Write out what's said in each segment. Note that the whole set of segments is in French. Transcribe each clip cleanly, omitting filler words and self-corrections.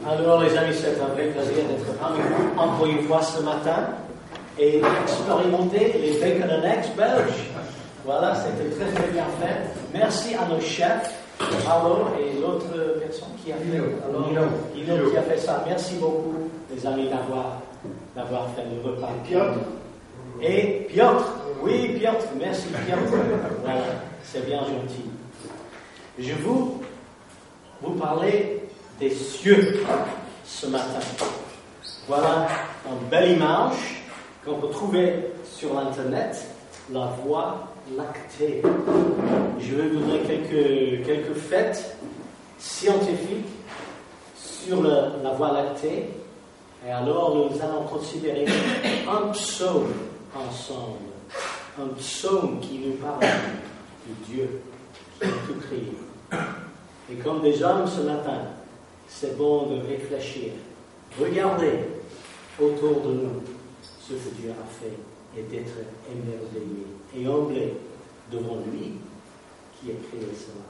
Alors les amis, c'est un vrai plaisir d'être parmi vous encore une fois ce matin et d'expérimenter les bacon and eggs belges. Voilà, c'était très très bien fait. Merci à nos chefs, Paolo et l'autre personne qui a fait, Guido qui a fait ça. Merci beaucoup les amis d'avoir fait le repas. Et Piotr, oui Piotr, merci Piotr. Voilà, c'est bien gentil. Je vous parler des cieux ce matin. Voilà une belle image qu'on peut trouver sur l'internet, la Voie lactée. Je vais vous donner quelques faits scientifiques sur la Voie lactée. Et alors nous allons considérer un psaume ensemble. Un psaume qui nous parle de Dieu qui a tout créé. Et comme des hommes ce matin, c'est bon de réfléchir, regarder autour de nous ce que Dieu a fait et d'être émerveillé et humblé devant lui qui a créé cela.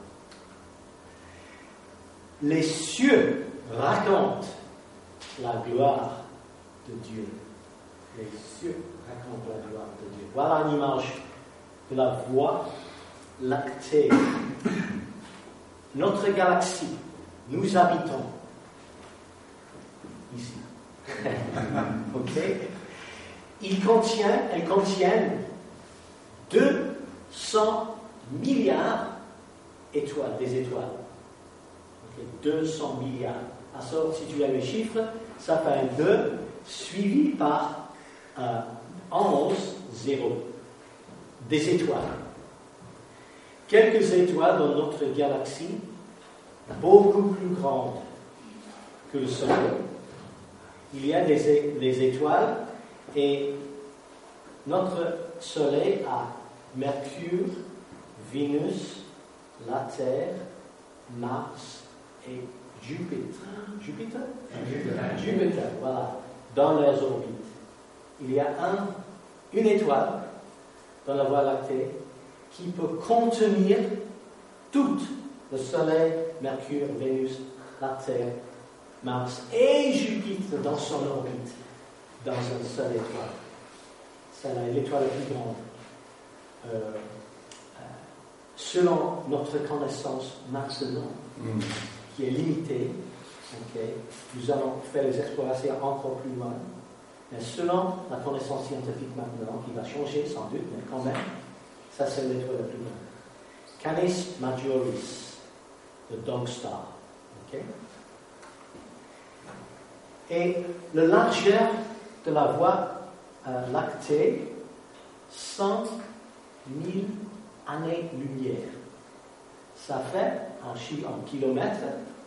Les cieux racontent la gloire de Dieu. Les cieux racontent la gloire de Dieu. Voilà une image de la Voie lactée. Notre galaxie, nous habitons ici. Ok? Elles contiennent 200 milliards d'étoiles. Okay? 200 milliards. Alors, si tu as les chiffres, ça fait un 2 suivi par 11 zéros. Des étoiles. Quelques étoiles dans notre galaxie, beaucoup plus grandes que le Soleil. Il y a des étoiles et notre Soleil a Mercure, Vénus, la Terre, Mars et Jupiter. Jupiter, voilà, dans leurs orbites. Il y a une étoile dans la Voie lactée qui peut contenir tout le Soleil, Mercure, Vénus, la Terre, Mars et Jupiter dans son orbite, dans une seule étoile. C'est l'étoile la plus grande. Selon notre connaissance maintenant, qui est limitée, okay, nous allons faire les explorations encore plus loin, mais selon la connaissance scientifique maintenant, qui va changer sans doute, mais quand même, ça, c'est l'étoile la plus grande. Canis Majoris, le Dog Star. Okay? Et la largeur de la Voie lactée, 100 000 années-lumière. Ça fait en kilomètres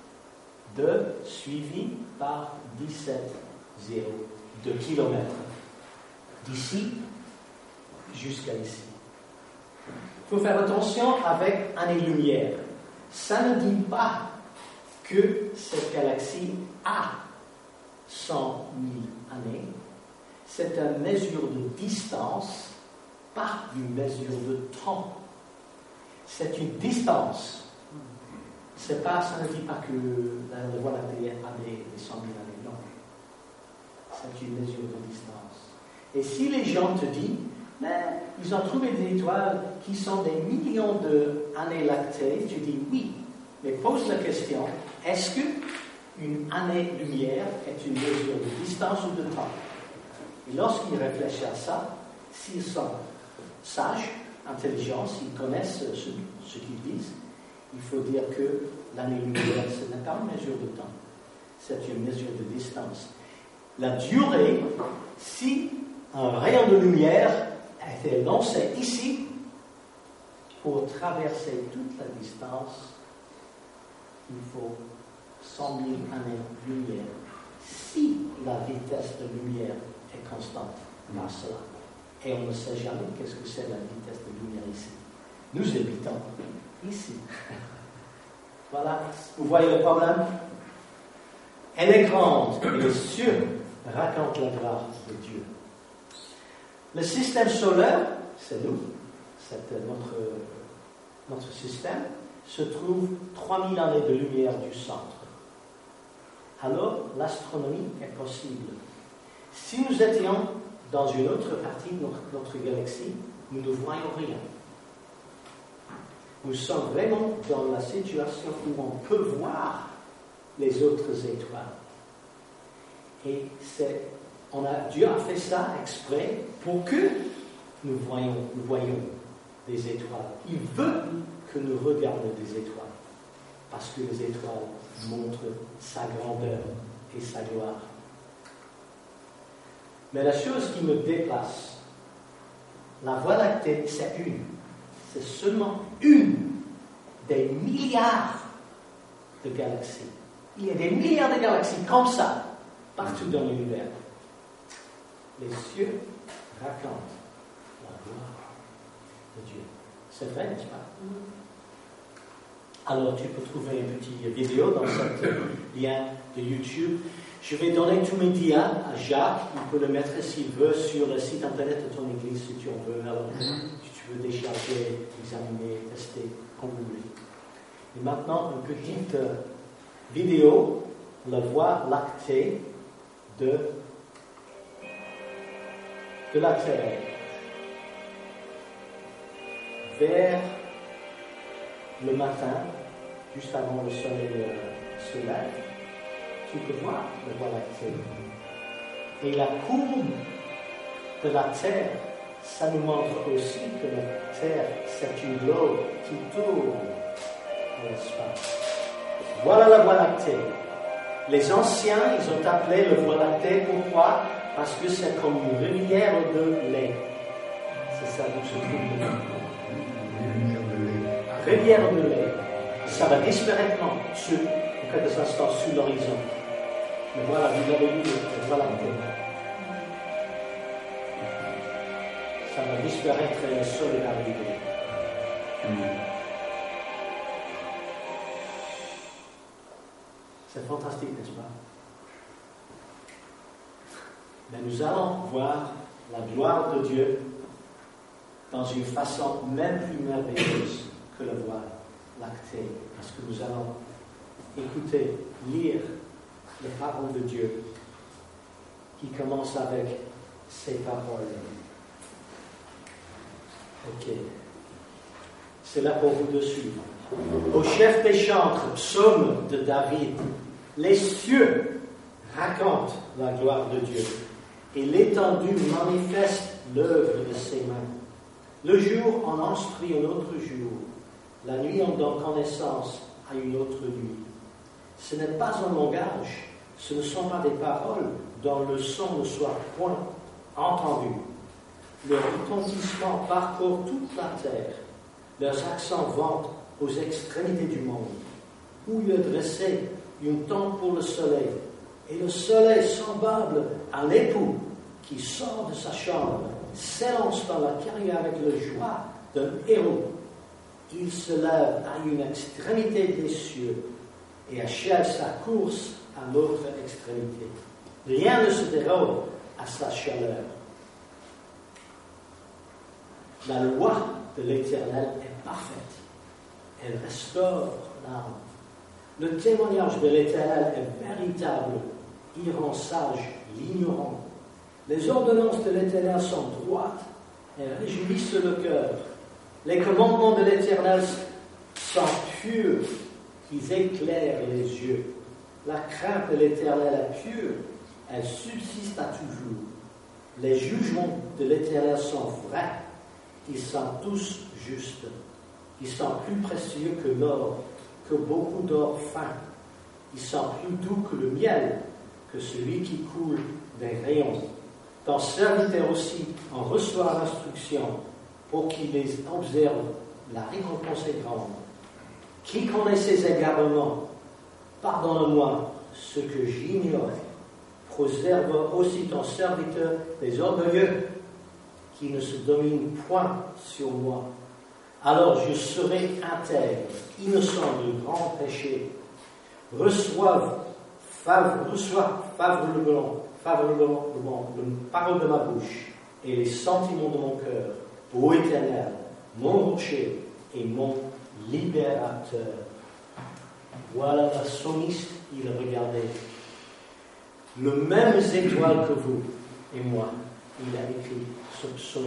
suivi par 17,0 de kilomètres. D'ici jusqu'à ici. Il faut faire attention avec années-lumière. Ça ne dit pas que cette galaxie a 100 000 années. C'est une mesure de distance, pas une mesure de temps. C'est une distance. Ça ne dit pas que la Voie lactée a des 100 000 années. Non. C'est une mesure de distance. Et si les gens te disent, mais ils ont trouvé des étoiles qui sont des millions d'années lactées, tu dis oui. Mais pose la question, est-ce qu'une année-lumière est une mesure de distance ou de temps? Et lorsqu'ils réfléchissent à ça, s'ils sont sages, intelligents, s'ils connaissent ce qu'ils disent, il faut dire que l'année-lumière, ce n'est pas une mesure de temps. C'est une mesure de distance. La durée, si un rayon de lumière a été lancé ici, pour traverser toute la distance, il faut 100 000 années-lumière. Si la vitesse de lumière est constante par cela. Et on ne sait jamais qu'est-ce que c'est la vitesse de lumière ici. Nous habitons ici. Voilà, vous voyez le problème? Elle est grande et les cieux racontent la gloire de Dieu. Le système solaire, c'est nous, c'est notre système, se trouve 3000 années de lumière du centre. alors l'astronomie est possible. Si nous étions dans une autre partie de notre galaxie, nous ne voyons rien. Nous sommes vraiment dans la situation où on peut voir les autres étoiles. Et Dieu a fait ça exprès pour que nous voyions des étoiles. Il veut que nous regardions des étoiles, parce que les étoiles montrent sa grandeur et sa gloire. Mais la chose qui me déplace, la Voie lactée, c'est seulement une des milliards de galaxies. Il y a des milliards de galaxies comme ça, partout dans l'univers. Les cieux racontent la gloire de Dieu. C'est vrai, n'est-ce pas? Alors, tu peux trouver une petite vidéo dans ce lien de YouTube. Je vais donner tous mes dias à Jacques. Il peut le mettre s'il veut sur le site internet de ton église si tu en veux. Alors, si tu veux décharger, examiner, tester, comme vous voulez. Et maintenant, une petite vidéo, la Voie lactée de la Terre vers le matin, juste avant le soleil se lève, tu peux voir la Voie lactée. Et la courbe de la Terre, ça nous montre aussi que la Terre, c'est une globe qui tourne dans l'espace. Voilà la Voie lactée. Les anciens, ils ont appelé la Voie lactée, pourquoi? Parce que c'est comme une rivière de lait. C'est ça d'où se trouve le nom. Rivière de lait. Ça va disparaître en quelques instants sur l'horizon. Mais voilà, vous avez vu la Voie lactée. Ça va disparaître et le soleil va arriver. C'est fantastique, n'est-ce pas? Mais nous allons voir la gloire de Dieu dans une façon même plus merveilleuse que la Voie lactée, parce que nous allons écouter, lire les paroles de Dieu qui commencent avec ces paroles. Ok. C'est là pour vous de suivre. Au chef des chantres, psaume de David, les cieux racontent la gloire de Dieu et l'étendue manifeste l'œuvre de ses mains. Le jour en instruit un autre jour, la nuit en donne connaissance à une autre nuit. Ce n'est pas un langage, ce ne sont pas des paroles dont le son ne soit point entendu. Leur retentissement parcourt toute la terre, leurs accents vont aux extrémités du monde, où il est dressé une tente pour le soleil, et le soleil semblable à l'époux qui sort de sa chambre, s'élance dans la carrière avec la joie d'un héros. Il se lève à une extrémité des cieux et achève sa course à l'autre extrémité. Rien ne se dérobe à sa chaleur. La loi de l'Éternel est parfaite. Elle restaure l'âme. Le témoignage de l'Éternel est véritable. Il rend sage l'ignorant. Les ordonnances de l'Éternel sont droites et réjouissent le cœur. Les commandements de l'Éternel sont purs, ils éclairent les yeux. La crainte de l'Éternel est pure, elle subsiste à toujours. Les jugements de l'Éternel sont vrais, ils sont tous justes. Ils sont plus précieux que l'or, que beaucoup d'or fin. Ils sont plus doux que le miel, que celui qui coule des rayons. Ton serviteur aussi en reçoit l'instruction pour qu'il les observe. La récompense est grande. Qui connaît ses égarements? Pardonne-moi ce que j'ignorais. Préserve aussi ton serviteur des orgueilleux qui ne se dominent point sur moi. Alors je serai intègre, innocent de grands péchés. Reçois favorablement le parole de ma bouche et les sentiments de mon cœur, ô Éternel, mon rocher et mon libérateur. Voilà la psalmiste, il regardait le même étoile que vous et moi. Il a écrit ce psaume.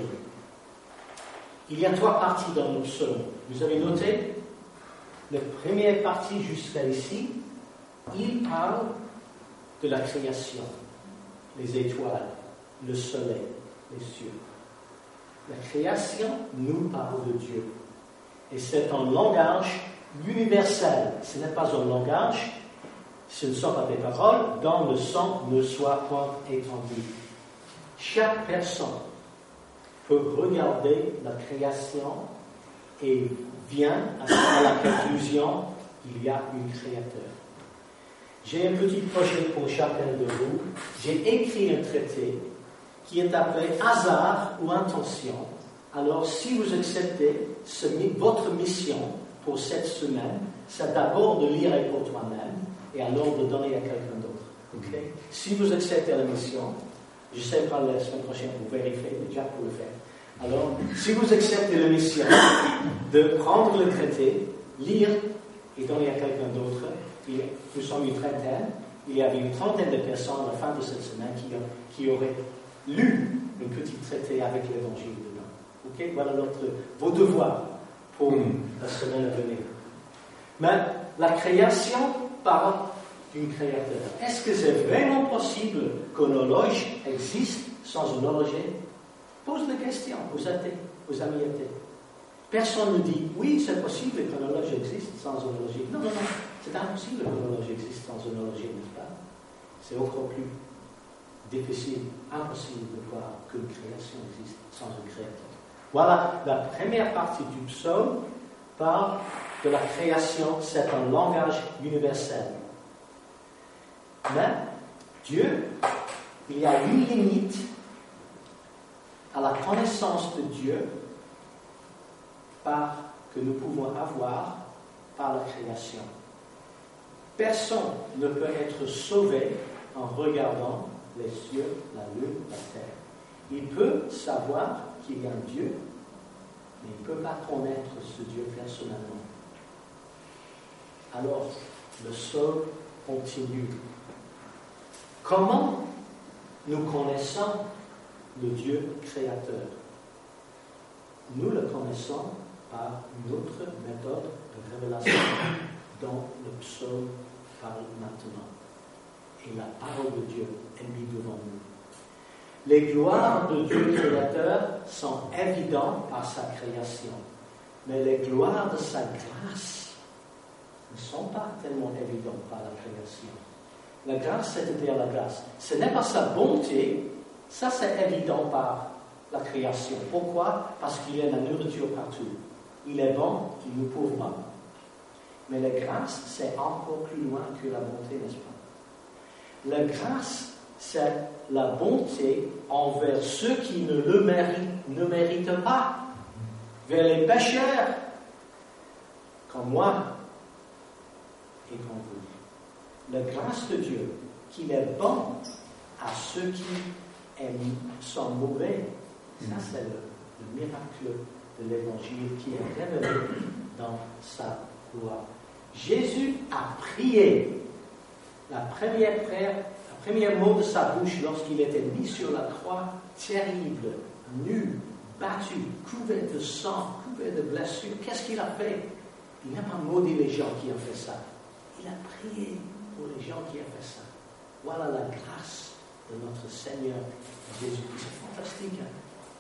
Il y a 3 parties dans le psaume. Vous avez noté? La première partie jusqu'à ici, il parle de la création, les étoiles, le soleil, les cieux. La création nous parle de Dieu. Et c'est un langage universel. Ce n'est pas un langage, ce ne sont pas des paroles dont le son ne soit point étendu. Chaque personne peut regarder la création et vient à la conclusion qu'il y a un créateur. J'ai un petit projet pour chacun de vous. J'ai écrit un traité qui est appelé hasard ou intention. Alors, si vous acceptez votre mission pour cette semaine, c'est d'abord de lire pour toi-même et alors de donner à quelqu'un d'autre. Okay? Si vous acceptez la mission, je ne sais pas la semaine prochaine, vous vérifiez, mais Jack peut le faire. Alors, si vous acceptez la mission de prendre le traité, lire et donner à quelqu'un d'autre, nous sommes une trentaine, il y avait une trentaine de personnes à la fin de cette semaine qui auraient lu un petit traité avec l'évangile dedans. Okay? Voilà vos devoirs pour la semaine à venir. Mais la création parle d'un créateur. Est-ce que c'est vraiment possible qu'une horloge existe sans un horloger? Pose la question aux athées, aux amis athées. Personne ne dit, oui, c'est possible qu'une horloge existe sans un horloger. Non, c'est impossible qu'une horloge existe sans un horloger, n'est-ce pas? C'est encore plus difficile, impossible de voir qu'une création existe sans un créateur. Voilà, la première partie du psaume parle de la création, c'est un langage universel. Mais Dieu, il y a une limite à la connaissance de Dieu que nous pouvons avoir par la création. Personne ne peut être sauvé en regardant les cieux, la lune, la terre. Il peut savoir qu'il y a un Dieu, mais il ne peut pas connaître ce Dieu personnellement. Alors, le psaume continue. Comment nous connaissons le Dieu créateur? Nous le connaissons par une autre méthode de révélation dont le psaume parle maintenant. Et la parole de Dieu est mise devant nous. Les gloires de Dieu créateur sont évidentes par sa création, mais les gloires de sa grâce ne sont pas tellement évidentes par la création. La grâce, c'est-à-dire la grâce. Ce n'est pas sa bonté, ça c'est évident par la création. Pourquoi? Parce qu'il y a la nourriture partout. Il est bon, il nous pauvre. Mais la grâce, c'est encore plus loin que la bonté, n'est-ce pas? La grâce, c'est la bonté envers ceux qui ne méritent pas, vers les pécheurs, comme moi et comme vous. La grâce de Dieu, qu'il est bon à ceux qui sont mauvais, ça c'est le miracle de l'Évangile qui est révélé dans sa gloire. Jésus a prié. La première mot de sa bouche lorsqu'il était mis sur la croix, terrible, nu, battu, couvert de sang, couvert de blessures. Qu'est-ce qu'il a fait? Il n'a pas maudit les gens qui ont fait ça. Il a prié pour les gens qui ont fait ça. Voilà la grâce de notre Seigneur Jésus-Christ. C'est fantastique. Hein?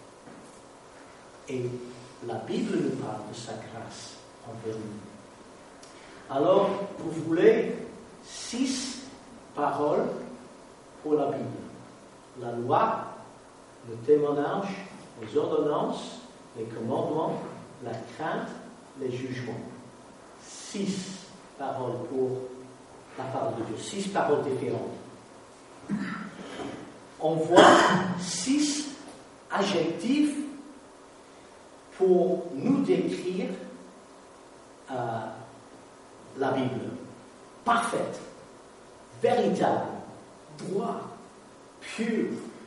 Et la Bible nous parle de sa grâce envers nous. Alors, vous voulez 6 paroles pour la Bible. La loi, le témoignage, les ordonnances, les commandements, la crainte, les jugements. 6 paroles pour la parole de Dieu. 6 paroles différentes. On voit 6 adjectifs pour nous décrire la Bible. Parfaite, véritable, droit, pur,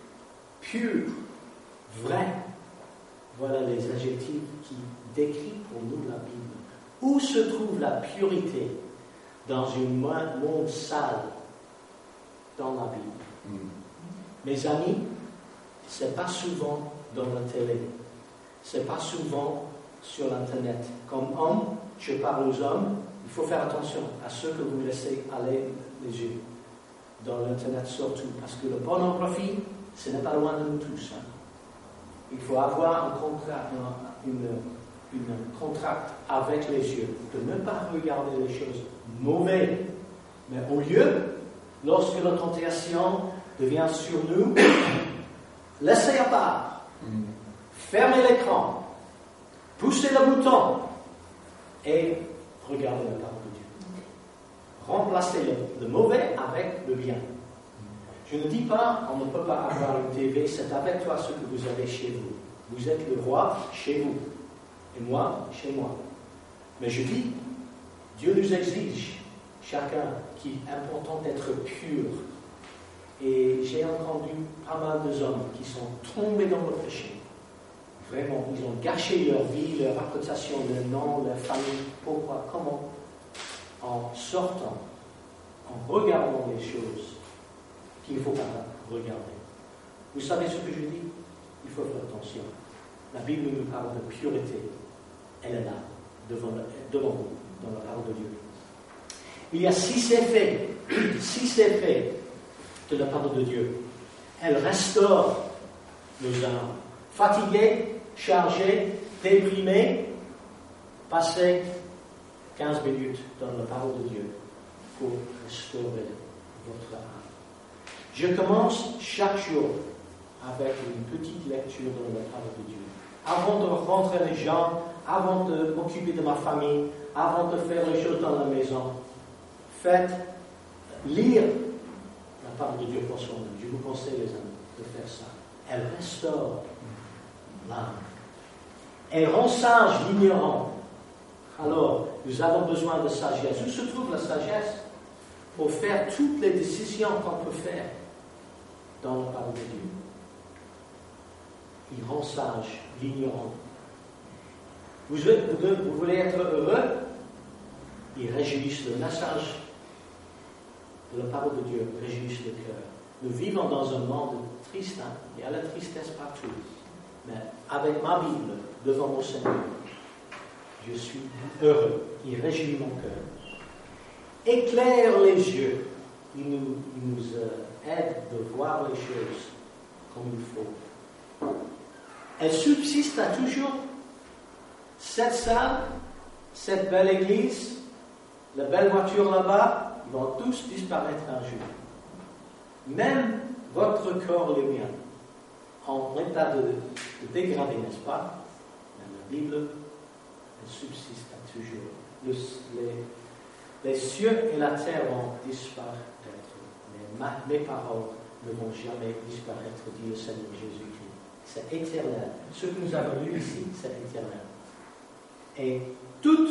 vrai. Voilà les adjectifs qui décrivent pour nous la Bible. Où se trouve la pureté dans un monde sale dans la Bible. Mes amis, c'est pas souvent dans la télé, c'est pas souvent sur l'Internet. Comme homme, je parle aux hommes, il faut faire attention à ceux que vous laissez aller les yeux, dans l'Internet surtout, parce que la pornographie, ce n'est pas loin de nous tous. Il faut avoir un contrat, une contrat avec les yeux, de ne pas regarder les choses mauvaises, mais au lieu, lorsque la tentation devient sur nous, laissez à part, fermez l'écran, poussez le bouton et regardez la parole de Dieu. Remplacez le mauvais avec le bien. Je ne dis pas, on ne peut pas avoir une TV, c'est avec toi ce que vous avez chez vous. Vous êtes le roi chez vous, et moi, chez moi. Mais je dis, Dieu nous exige, chacun, qu'il est important d'être pur. Et j'ai entendu pas mal d'hommes qui sont tombés dans le péché. Vraiment, ils ont gâché leur vie, leur réputation, leur nom, leur famille. Pourquoi? Comment? En sortant, en regardant les choses qu'il ne faut pas regarder. Vous savez ce que je dis? Il faut faire attention. La Bible nous parle de pureté. Elle est là, devant vous, dans la parole de Dieu. Il y a 6 effets de la parole de Dieu. Elle restaure nos âmes. Fatigué, chargé, déprimé, passez 15 minutes dans la parole de Dieu pour restaurer votre âme. Je commence chaque jour avec une petite lecture dans la parole de Dieu. Avant de rencontrer les gens, avant de m'occuper de ma famille, avant de faire les choses dans la maison, faites lire la parole de Dieu pour son âme. Je vous conseille, les amis, de faire ça. Elle restaure l'âme. Elle rend sage l'ignorant. Alors, nous avons besoin de sagesse. Où se trouve la sagesse? Pour faire toutes les décisions qu'on peut faire dans la parole de Dieu. Il rend sage l'ignorant. Vous voulez être heureux? Il réjouit le message de la parole de Dieu, réjouit le cœur. Nous vivons dans un monde triste, il y a la tristesse partout. Mais avec ma Bible devant mon Seigneur, je suis heureux. Il réjouit mon cœur. Éclaire les yeux. Il nous aide de voir les choses comme il faut. Elle subsiste à toujours. Cette salle, cette belle église, la belle voiture là-bas, ils vont tous disparaître un jour. Même votre corps, le mien, en état de dégradé, n'est-ce pas? Mais la Bible, elle subsiste à toujours. Les cieux et la terre vont disparaître, mais mes paroles ne vont jamais disparaître, dit le Seigneur Jésus-Christ. C'est éternel. Ce que nous avons lu ici, c'est éternel. Et toute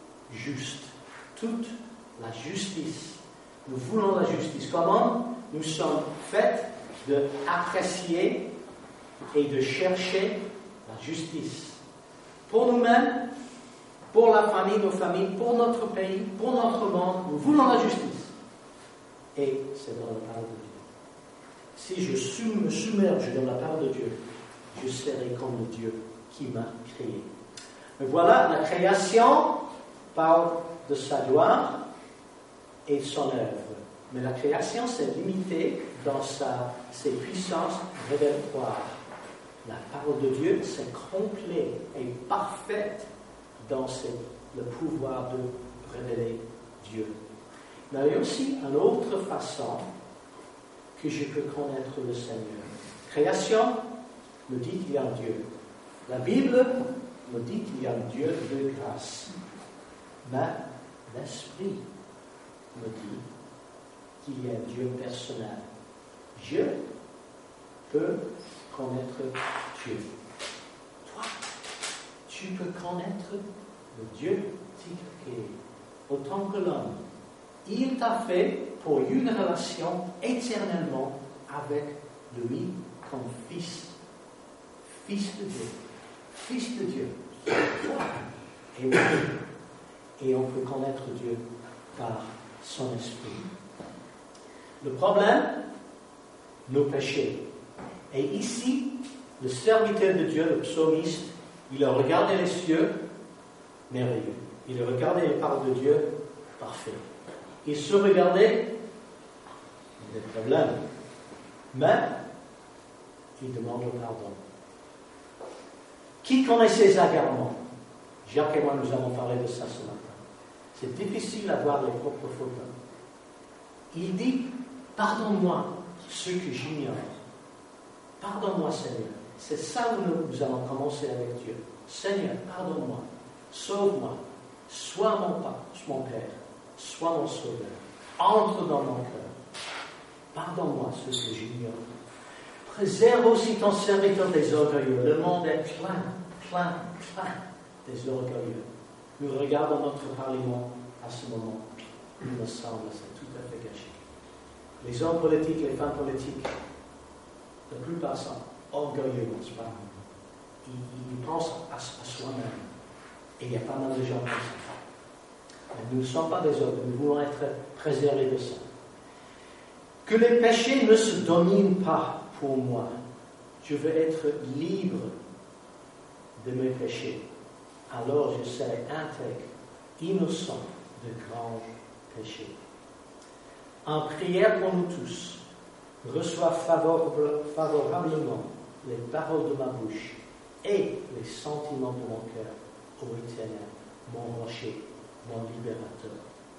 la justice, nous voulons la justice. Comment? Nous sommes faits d'apprécier et de chercher la justice. Pour nous-mêmes, pour la famille, nos familles, pour notre pays, pour notre monde, nous voulons la justice. Et c'est dans la parole de Dieu. Si je me submerge dans la parole de Dieu, je serai comme le Dieu qui m'a créé. Mais voilà, la création parle de sa gloire et de son œuvre. Mais la création, c'est limité dans ses puissances révélatoires. La parole de Dieu, c'est complet et parfaite dans le pouvoir de révéler Dieu. Mais il y a aussi une autre façon que je peux connaître le Seigneur. Création me dit qu'il y a un Dieu. La Bible me dit qu'il y a un Dieu de grâce. Mais l'Esprit me dit qu'il y a un Dieu personnel. Je peux connaître Dieu. Toi, tu peux connaître le Dieu qui t'a créé. Autant que l'homme. Il t'a fait pour une relation éternellement avec lui comme fils. Fils de Dieu. Fils de Dieu. Et oui. Et on peut connaître Dieu par son esprit. Le problème, nos péchés. Et ici, le serviteur de Dieu, le psalmiste, il a regardé les cieux, merveilleux. Il a regardé les paroles de Dieu, parfait. Il se regardait, des problèmes. Mais, il demande le pardon. Qui connaît ses égarements? Jacques et moi, nous avons parlé de ça ce matin. C'est difficile à voir les propres fautes. Il dit, pardonne-moi ce que j'ignore. Pardonne-moi, Seigneur. C'est ça où nous allons commencer avec Dieu. Seigneur, pardonne-moi. Sauve-moi. Sois mon Père. Sois mon Sauveur. Entre dans mon cœur. Pardonne-moi ce que j'ignore. Préserve aussi ton serviteur des orgueilleux. Le monde est plein des orgueilleux. Nous regardons notre Parlement à ce moment. Il me semble, c'est tout à fait gâché. Les hommes politiques, les femmes politiques, la plupart sont orgueilleux, n'est-ce pas? Ils pensent à soi-même. Et il y a pas mal de gens comme ça. Mais nous ne sommes pas des orgueilleux, nous voulons être préservés de ça. Que les péchés ne se dominent pas pour moi. Je veux être libre de mes péchés. Alors je serai intègre, innocent de grands péchés. En prière pour nous tous, reçois favorablement les paroles de ma bouche et les sentiments de mon cœur, ô Éternel, mon rocher, mon libérateur.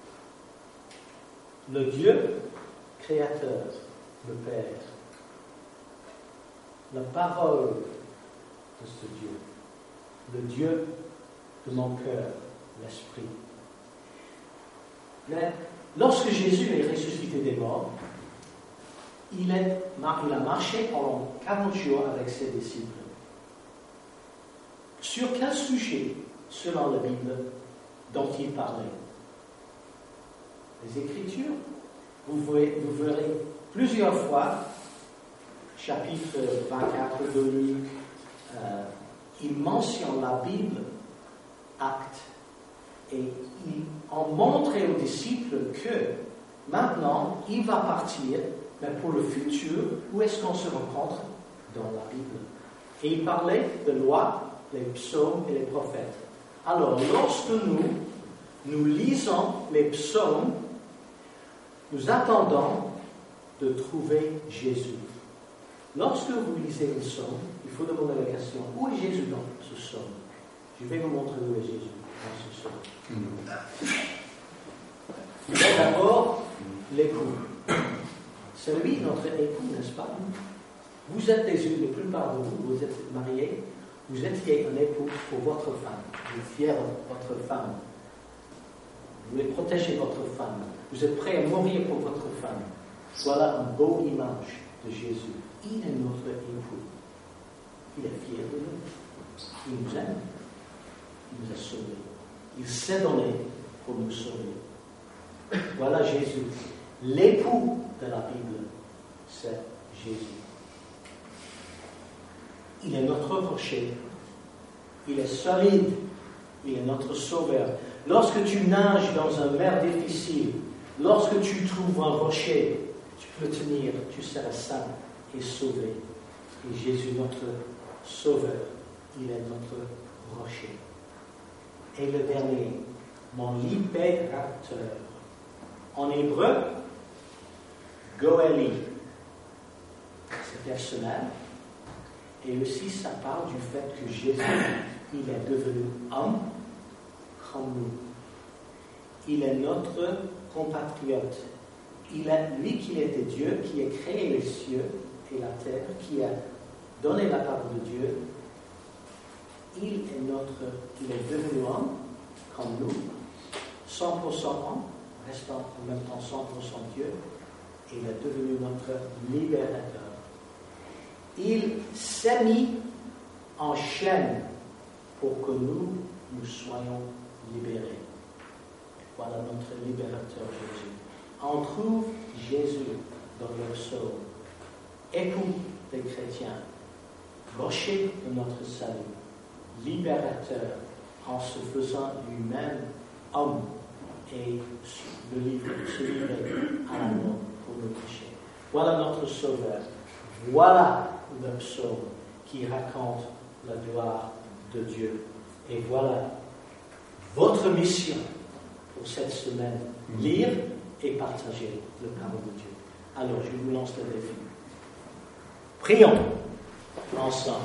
Le Dieu créateur, le Père, la parole de ce Dieu, le Dieu de mon cœur, l'Esprit. Mais lorsque Jésus est ressuscité des morts, il a marché pendant 40 jours avec ses disciples. Sur quel sujet, selon la Bible, dont il parlait? Les Écritures. Vous verrez plusieurs fois, chapitre 24 de Luc, il mentionne la Bible, acte, et il a montré aux disciples que maintenant, il va partir, mais pour le futur, où est-ce qu'on se rencontre? Dans la Bible. Et il parlait de loi, les psaumes et les prophètes. Alors, lorsque nous lisons les psaumes, nous attendons de trouver Jésus. Lorsque vous lisez le psaume, il faut demander la question, où est Jésus dans ce psaume? Je vais vous montrer où est Jésus dans ce psaume. Il est d'abord l'époux. C'est lui notre époux, n'est-ce pas? Vous êtes la plupart de vous êtes mariés, vous étiez un époux pour votre femme. Vous êtes fiers de votre femme. Vous voulez protéger votre femme. Vous êtes prêts à mourir pour votre femme. Voilà une beau image de Jésus. Il est notre époux. Il est fier de nous. Il nous aime. Il nous a sauvés. Il s'est donné pour nous sauver. Voilà Jésus. L'époux de la Bible, c'est Jésus. Il est notre rocher. Il est solide. Il est notre sauveur. Lorsque tu nages dans une mer difficile, lorsque tu trouves un rocher, tu peux tenir, tu seras sain et sauvé. Et Jésus, notre sauveur, il est notre rocher. Et le dernier, mon libérateur. En hébreu, Goéli. C'est personnel. Et aussi, ça parle du fait que Jésus, il est devenu homme comme nous. Il est notre compatriote. Il est lui qui était Dieu, qui a créé les cieux et la terre, qui a donné la parole de Dieu. Il est devenu homme comme nous, 100% homme, restant en même temps 100% Dieu, et il est devenu notre libérateur. Il s'est mis en chaîne pour que nous soyons libérés. Voilà notre libérateur Jésus. On trouve Jésus dans le psaume, époux des chrétiens, rocher de notre salut, libérateur en se faisant lui-même homme et se livrer à la mort pour nos péchés. Voilà notre Sauveur. Voilà le psaume qui raconte la gloire de Dieu. Et voilà votre mission pour cette semaine. Lire et partager la parole de Dieu. Alors, je vous lance le défi. Prions ensemble.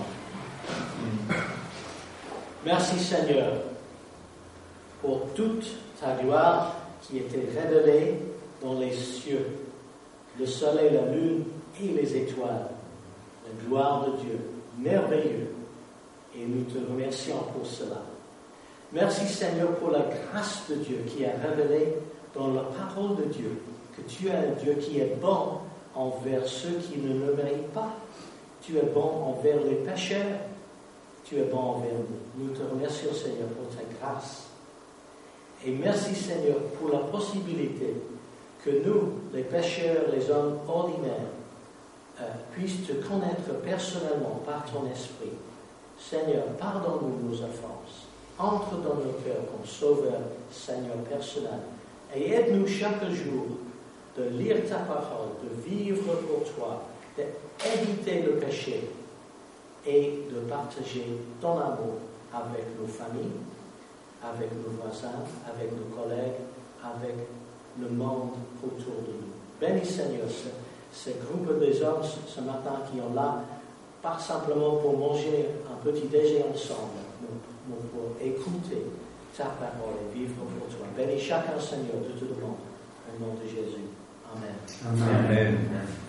Merci Seigneur pour toute ta gloire qui était révélée dans les cieux, le soleil, la lune et les étoiles. La gloire de Dieu, merveilleux. Et nous te remercions pour cela. Merci Seigneur pour la grâce de Dieu qui est révélée dans la parole de Dieu, que tu es un Dieu qui est bon envers ceux qui ne le méritent pas. Tu es bon envers les pécheurs. Tu es bon envers nous. Nous te remercions Seigneur pour ta grâce. Et merci Seigneur pour la possibilité que nous, les pécheurs, les hommes ordinaires, puissent te connaître personnellement par ton esprit. Seigneur, pardonne-nous nos offenses. Entre dans nos cœurs comme Sauveur, Seigneur personnel. Et aide-nous chaque jour de lire ta parole, de vivre pour toi, d'éviter le péché et de partager ton amour avec nos familles, avec nos voisins, avec nos collègues, avec le monde autour de nous. Bénis Seigneur ce groupe des hommes ce matin qui sont là, pas simplement pour manger un petit déjeuner ensemble, mais pour écouter ta parole et vivre pour toi. Bénis chacun Seigneur de tout le monde, au nom de Jésus. Amen. Amen.